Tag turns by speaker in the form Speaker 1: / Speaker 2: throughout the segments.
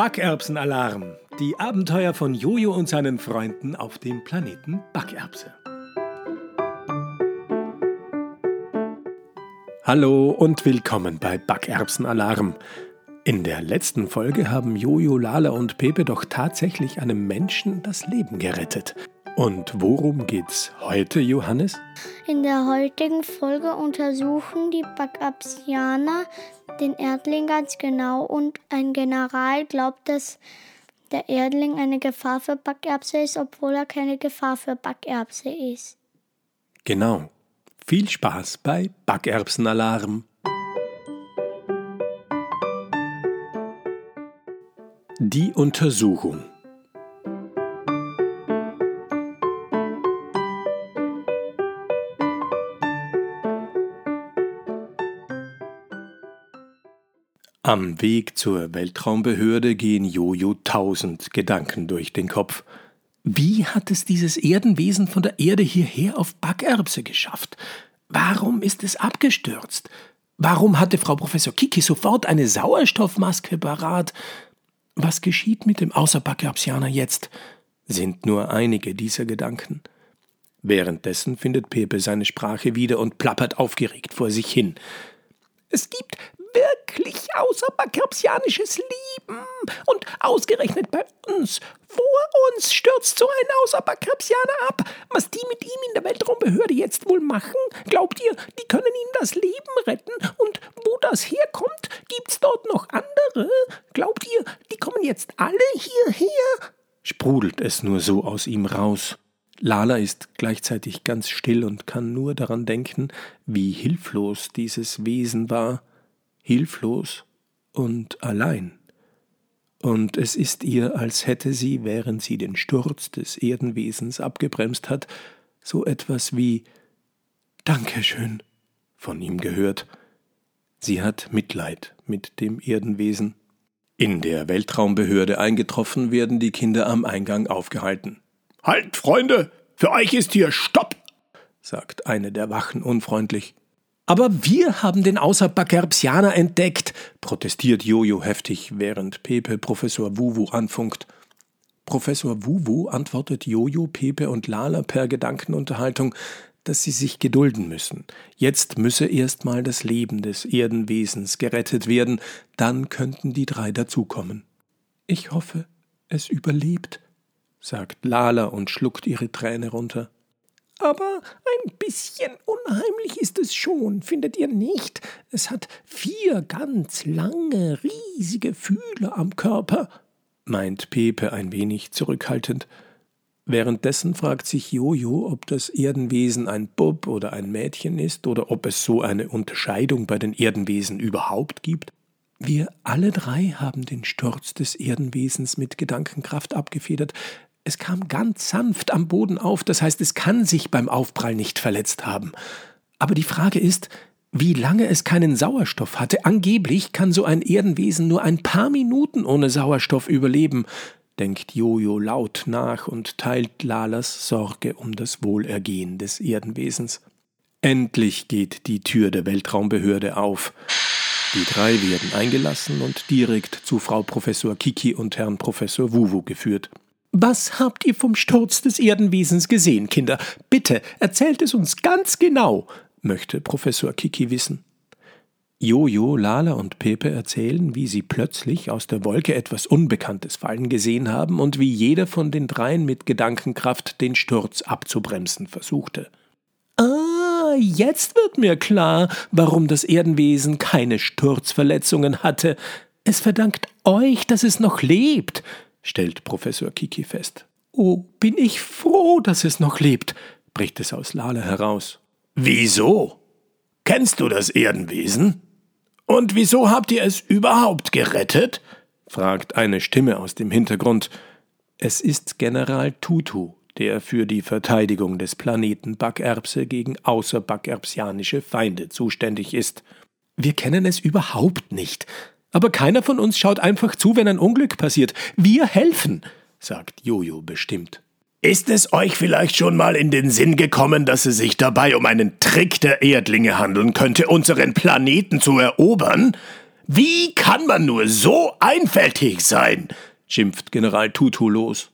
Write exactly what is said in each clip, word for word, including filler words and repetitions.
Speaker 1: Backerbsenalarm. Die Abenteuer von Jojo und seinen Freunden auf dem Planeten Backerbse. Hallo und willkommen bei Backerbsenalarm. In der letzten Folge haben Jojo, Lala und Pepe doch tatsächlich einem Menschen das Leben gerettet. Und worum geht's heute, Johannes?
Speaker 2: In der heutigen Folge untersuchen die Backerbsianer den Erdling ganz genau und ein General glaubt, dass der Erdling eine Gefahr für Backerbse ist, obwohl er keine Gefahr für Backerbse ist.
Speaker 1: Genau. Viel Spaß bei Backerbsenalarm. Die Untersuchung. Am Weg zur Weltraumbehörde gehen Jojo tausend Gedanken durch den Kopf. Wie hat es dieses Erdenwesen von der Erde hierher auf Backerbse geschafft? Warum ist es abgestürzt? Warum hatte Frau Professor Kiki sofort eine Sauerstoffmaske parat? Was geschieht mit dem Außerbackerbsianer jetzt? Sind nur einige dieser Gedanken. Währenddessen findet Pepe seine Sprache wieder und plappert aufgeregt vor sich hin. Es gibt wirklich außerbackerbsianisches Leben. Und ausgerechnet bei uns, vor uns, stürzt so ein Außerbackerbsianer ab. Was die mit ihm in der Weltraumbehörde jetzt wohl machen? Glaubt ihr, die können ihm das Leben retten? Und wo das herkommt, gibt's dort noch andere? Glaubt ihr, die kommen jetzt alle hierher? Sprudelt es nur so aus ihm raus. Lala ist gleichzeitig ganz still und kann nur daran denken, wie hilflos dieses Wesen war. Hilflos und allein. Und es ist ihr, als hätte sie, während sie den Sturz des Erdenwesens abgebremst hat, so etwas wie »Dankeschön« von ihm gehört. Sie hat Mitleid mit dem Erdenwesen. In der Weltraumbehörde eingetroffen, werden die Kinder am Eingang aufgehalten. »Halt, Freunde, für euch ist hier Stopp«, sagt eine der Wachen unfreundlich. »Aber wir haben den Außerbackerbsianer entdeckt«, protestiert Jojo heftig, während Pepe Professor Wuwu anfunkt. Professor Wuwu antwortet Jojo, Pepe und Lala per Gedankenunterhaltung, dass sie sich gedulden müssen. Jetzt müsse erst mal das Leben des Erdenwesens gerettet werden, dann könnten die drei dazukommen. »Ich hoffe, es überlebt«, sagt Lala und schluckt ihre Träne runter. »Aber ein bisschen unheimlich ist es schon, findet ihr nicht? Es hat vier ganz lange, riesige Fühler am Körper«, meint Pepe ein wenig zurückhaltend. Währenddessen fragt sich Jojo, ob das Erdenwesen ein Bub oder ein Mädchen ist oder ob es so eine Unterscheidung bei den Erdenwesen überhaupt gibt. Wir alle drei haben den Sturz des Erdenwesens mit Gedankenkraft abgefedert. Es kam ganz sanft am Boden auf, das heißt, es kann sich beim Aufprall nicht verletzt haben. Aber die Frage ist, wie lange es keinen Sauerstoff hatte. Angeblich kann so ein Erdenwesen nur ein paar Minuten ohne Sauerstoff überleben, denkt Jojo laut nach und teilt Lalas Sorge um das Wohlergehen des Erdenwesens. Endlich geht die Tür der Weltraumbehörde auf. Die drei werden eingelassen und direkt zu Frau Professor Kiki und Herrn Professor Wuwu geführt. »Was habt ihr vom Sturz des Erdenwesens gesehen, Kinder? Bitte, erzählt es uns ganz genau«, möchte Professor Kiki wissen. Jojo, Lala und Pepe erzählen, wie sie plötzlich aus der Wolke etwas Unbekanntes fallen gesehen haben und wie jeder von den dreien mit Gedankenkraft den Sturz abzubremsen versuchte. »Ah, jetzt wird mir klar, warum das Erdenwesen keine Sturzverletzungen hatte. Es verdankt euch, dass es noch lebt«, stellt Professor Kiki fest. »Oh, bin ich froh, dass es noch lebt«, bricht es aus Lala heraus. »Wieso? Kennst du das Erdenwesen? Und wieso habt ihr es überhaupt gerettet?«, fragt eine Stimme aus dem Hintergrund. Es ist General Tutu, der für die Verteidigung des Planeten Backerbse gegen außerbackerbsianische Feinde zuständig ist. »Wir kennen es überhaupt nicht. Aber keiner von uns schaut einfach zu, wenn ein Unglück passiert. Wir helfen«, sagt Jojo bestimmt. »Ist es euch vielleicht schon mal in den Sinn gekommen, dass es sich dabei um einen Trick der Erdlinge handeln könnte, unseren Planeten zu erobern? Wie kann man nur so einfältig sein? Schimpft General Tutu los.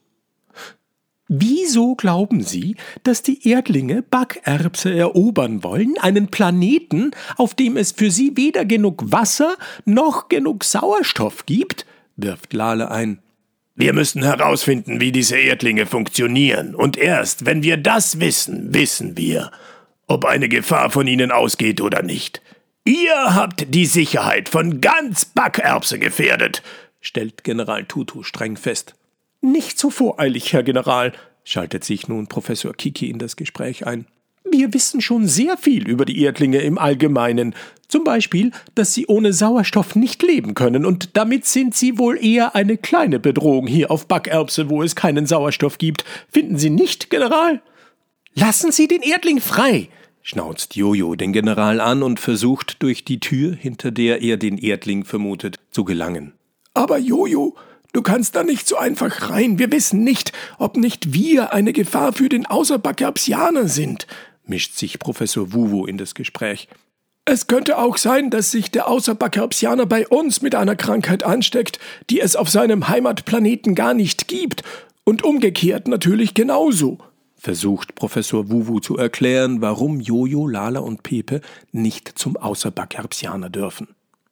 Speaker 1: Wieso glauben Sie, dass die Erdlinge Backerbse erobern wollen, einen Planeten, auf dem es für sie weder genug Wasser noch genug Sauerstoff gibt? Wirft Lale ein. Wir müssen herausfinden, wie diese Erdlinge funktionieren, und erst, wenn wir das wissen, wissen wir, ob eine Gefahr von ihnen ausgeht oder nicht. Ihr habt die Sicherheit von ganz Backerbse gefährdet, stellt General Tutu streng fest. Nicht so voreilig, Herr General, schaltet sich nun Professor Kiki in das Gespräch ein. Wir wissen schon sehr viel über die Erdlinge im Allgemeinen. Zum Beispiel, dass sie ohne Sauerstoff nicht leben können, und damit sind sie wohl eher eine kleine Bedrohung hier auf Backerbse, wo es keinen Sauerstoff gibt. Finden Sie nicht, General? Lassen Sie den Erdling frei, schnauzt Jojo den General an und versucht, durch die Tür, hinter der er den Erdling vermutet, zu gelangen. Aber Jojo, du kannst da nicht so einfach rein. Wir wissen nicht, ob nicht wir eine Gefahr für den Außerbackerbsianer sind, mischt sich Professor Wuwu in das Gespräch. Es könnte auch sein, dass sich der Außerbackerbsianer bei uns mit einer Krankheit ansteckt, die es auf seinem Heimatplaneten gar nicht gibt. Und umgekehrt natürlich genauso, versucht Professor Wuwu zu erklären, warum Jojo, Lala und Pepe nicht zum Außerbackerbsianer dürfen.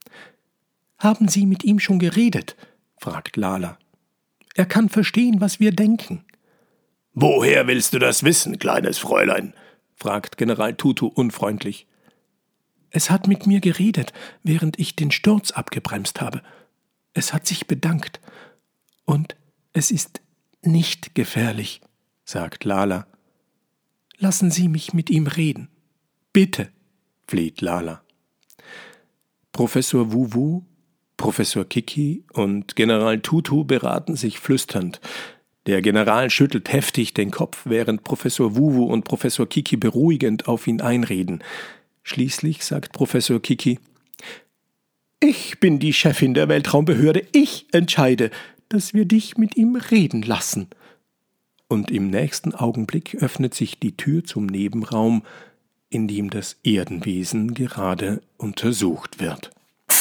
Speaker 1: Haben Sie mit ihm schon geredet? Fragt Lala. Er kann verstehen, was wir denken. Woher willst du das wissen, kleines Fräulein? Fragt General Tutu unfreundlich. Es hat mit mir geredet, während ich den Sturz abgebremst habe. Es hat sich bedankt. Und es ist nicht gefährlich, sagt Lala. Lassen Sie mich mit ihm reden. Bitte, fleht Lala. Professor Wuwu, Professor Kiki und General Tutu beraten sich flüsternd. Der General schüttelt heftig den Kopf, während Professor Wuwu und Professor Kiki beruhigend auf ihn einreden. Schließlich sagt Professor Kiki: Ich bin die Chefin der Weltraumbehörde. Ich entscheide, dass wir dich mit ihm reden lassen. Und im nächsten Augenblick öffnet sich die Tür zum Nebenraum, in dem das Erdenwesen gerade untersucht wird.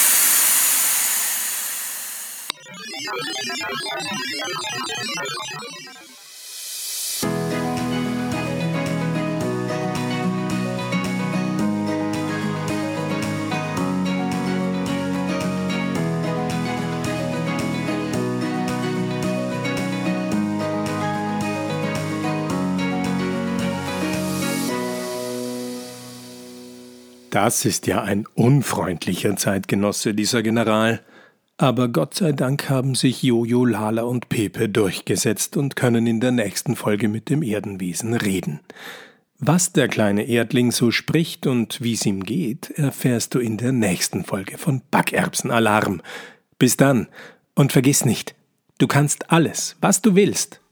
Speaker 1: Das ist ja ein unfreundlicher Zeitgenosse, dieser General. Aber Gott sei Dank haben sich Jojo, Lala und Pepe durchgesetzt und können in der nächsten Folge mit dem Erdenwesen reden. Was der kleine Erdling so spricht und wie es ihm geht, erfährst du in der nächsten Folge von Backerbsenalarm. Bis dann und vergiss nicht, du kannst alles, was du willst,